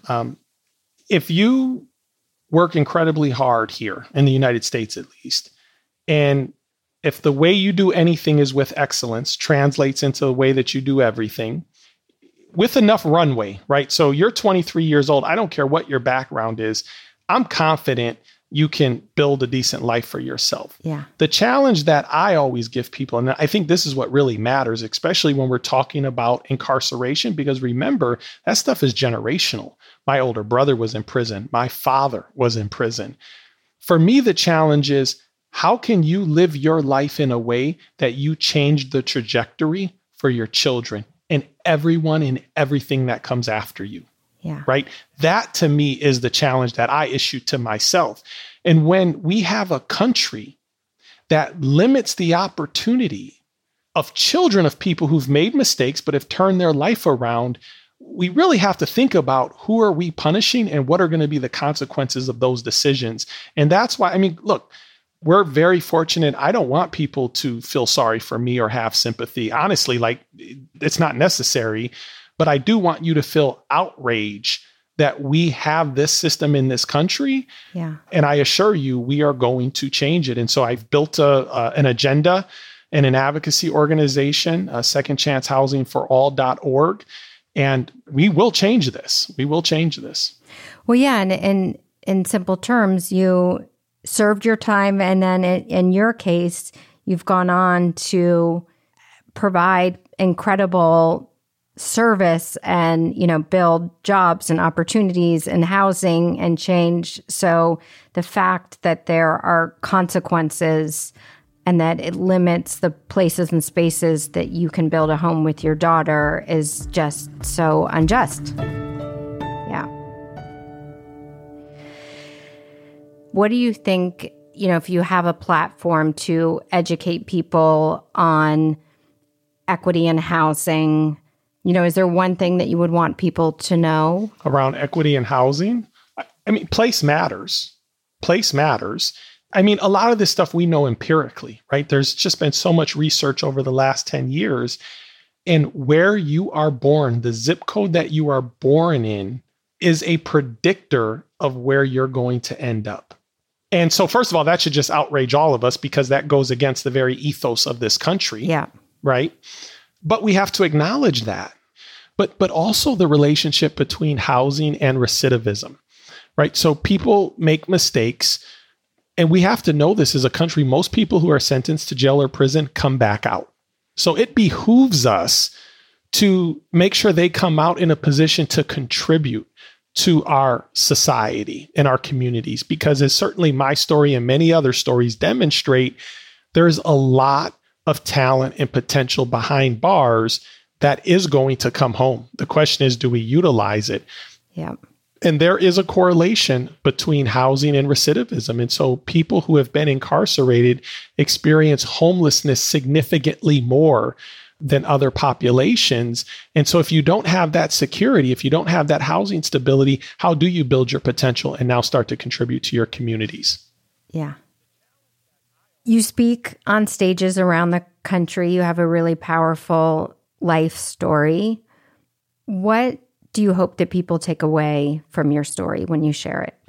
If you work incredibly hard here in the United States, at least, and if the way you do anything is with excellence, translates into the way that you do everything, with enough runway, right? So you're 23 years old. I don't care what your background is. I'm confident you can build a decent life for yourself. Yeah. The challenge that I always give people, and I think this is what really matters, especially when we're talking about incarceration, because remember, that stuff is generational. My older brother was in prison. My father was in prison. For me, the challenge is, how can you live your life in a way that you change the trajectory for your children and everyone and everything that comes after you? Yeah. Right. That to me is the challenge that I issue to myself. And when we have a country that limits the opportunity of children of people who've made mistakes but have turned their life around, we really have to think about who are we punishing and what are going to be the consequences of those decisions. And that's why, look, we're very fortunate. I don't want people to feel sorry for me or have sympathy. Honestly, it's not necessary. But I do want you to feel outrage that we have this system in this country. Yeah. And I assure you, we are going to change it. And so I've built an agenda and an advocacy organization, secondchancehousingforall.org. And we will change this. We will change this. Well, yeah. And in simple terms, you served your time. And then in your case, you've gone on to provide incredible service and, build jobs and opportunities and housing and change. So the fact that there are consequences and that it limits the places and spaces that you can build a home with your daughter is just so unjust. Yeah. What do you think, if you have a platform to educate people on equity in housing, is there one thing that you would want people to know? Around equity in housing? Place matters. Place matters. A lot of this stuff we know empirically, right? There's just been so much research over the last 10 years. And where you are born, the zip code that you are born in, is a predictor of where you're going to end up. And so, first of all, that should just outrage all of us, because that goes against the very ethos of this country. Yeah. Right? But we have to acknowledge that. But also the relationship between housing and recidivism, right? So people make mistakes, and we have to know this as a country. Most people who are sentenced to jail or prison come back out. So it behooves us to make sure they come out in a position to contribute to our society and our communities, because as certainly my story and many other stories demonstrate, there's a lot of talent and potential behind bars that is going to come home. The question is, do we utilize it? Yeah. And there is a correlation between housing and recidivism. And so people who have been incarcerated experience homelessness significantly more than other populations. And so if you don't have that security, if you don't have that housing stability, how do you build your potential and now start to contribute to your communities? Yeah. You speak on stages around the country. You have a really powerful life story. What do you hope that people take away from your story when you share it?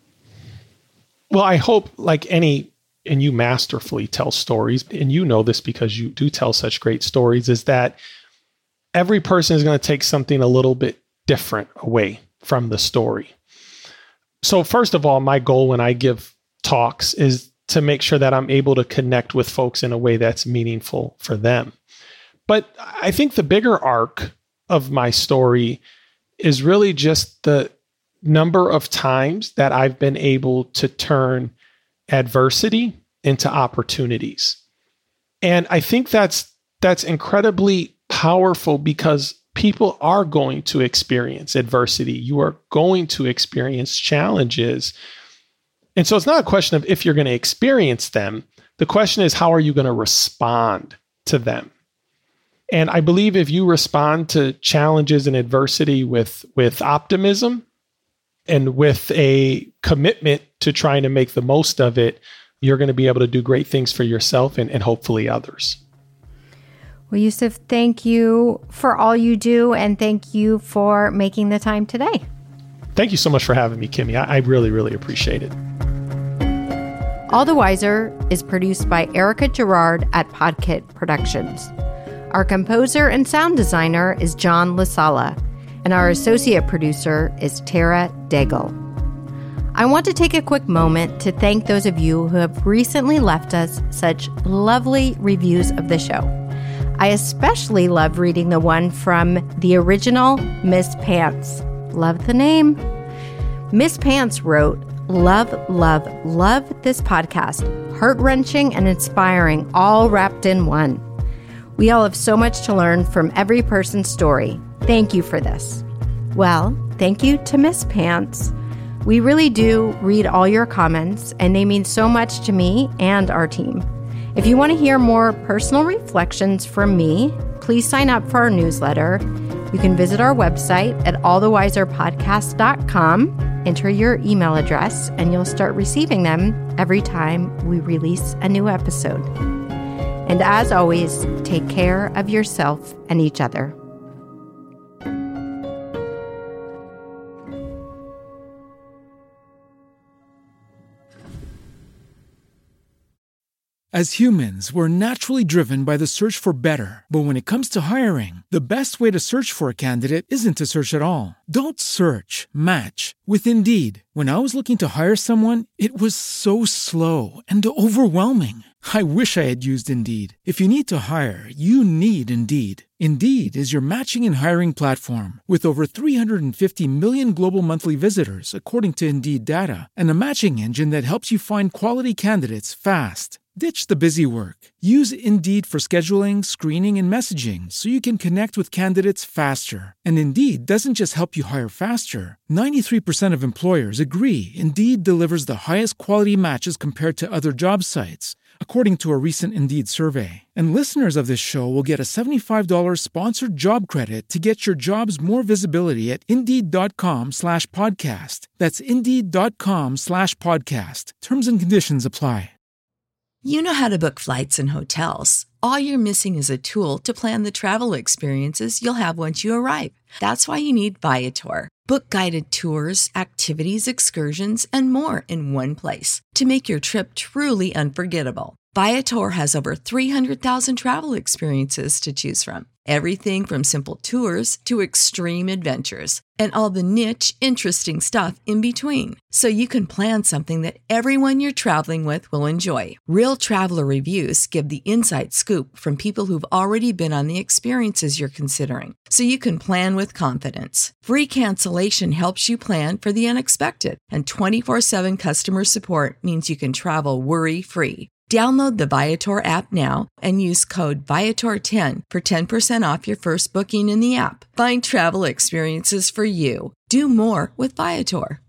Well, I hope, like any, and you masterfully tell stories, and you know this because you do tell such great stories, is that every person is going to take something a little bit different away from the story. So first of all, my goal when I give talks is to make sure that I'm able to connect with folks in a way that's meaningful for them. But I think the bigger arc of my story is really just the number of times that I've been able to turn adversity into opportunities. And I think that's incredibly powerful because people are going to experience adversity. You are going to experience challenges. And so it's not a question of if you're going to experience them. The question is, how are you going to respond to them? And I believe if you respond to challenges and adversity with optimism and with a commitment to trying to make the most of it, you're going to be able to do great things for yourself and hopefully others. Well, Yusuf, thank you for all you do, and thank you for making the time today. Thank you so much for having me, Kimmy. I really, really appreciate it. All the Wiser is produced by Erica Gerard at Podkit Productions. Our composer and sound designer is John Lasala, and our associate producer is Tara Daigle. I want to take a quick moment to thank those of you who have recently left us such lovely reviews of the show. I especially love reading the one from the original Miss Pants. Love the name. Miss Pants wrote, "Love, love, love this podcast. Heart-wrenching and inspiring, all wrapped in one. We all have so much to learn from every person's story. Thank you for this." Well, thank you to Miss Pants. We really do read all your comments, and they mean so much to me and our team. If you want to hear more personal reflections from me, please sign up for our newsletter. You can visit our website at allthewiserpodcast.com, enter your email address, and you'll start receiving them every time we release a new episode. And as always, take care of yourself and each other. As humans, we're naturally driven by the search for better. But when it comes to hiring, the best way to search for a candidate isn't to search at all. Don't search, match with Indeed. When I was looking to hire someone, it was so slow and overwhelming. I wish I had used Indeed. If you need to hire, you need Indeed. Indeed is your matching and hiring platform with over 350 million global monthly visitors, according to Indeed data, and a matching engine that helps you find quality candidates fast. Ditch the busy work. Use Indeed for scheduling, screening, and messaging so you can connect with candidates faster. And Indeed doesn't just help you hire faster. 93% of employers agree Indeed delivers the highest quality matches compared to other job sites, according to a recent Indeed survey. And listeners of this show will get a $75 sponsored job credit to get your jobs more visibility at Indeed.com/podcast. That's Indeed.com/podcast. Terms and conditions apply. You know how to book flights and hotels. All you're missing is a tool to plan the travel experiences you'll have once you arrive. That's why you need Viator. Book guided tours, activities, excursions, and more in one place to make your trip truly unforgettable. Viator has over 300,000 travel experiences to choose from. Everything from simple tours to extreme adventures and all the niche, interesting stuff in between. So you can plan something that everyone you're traveling with will enjoy. Real traveler reviews give the inside scoop from people who've already been on the experiences you're considering. So you can plan with confidence. Free cancellation helps you plan for the unexpected. And 24/7 customer support means you can travel worry-free. Download the Viator app now and use code Viator10 for 10% off your first booking in the app. Find travel experiences for you. Do more with Viator.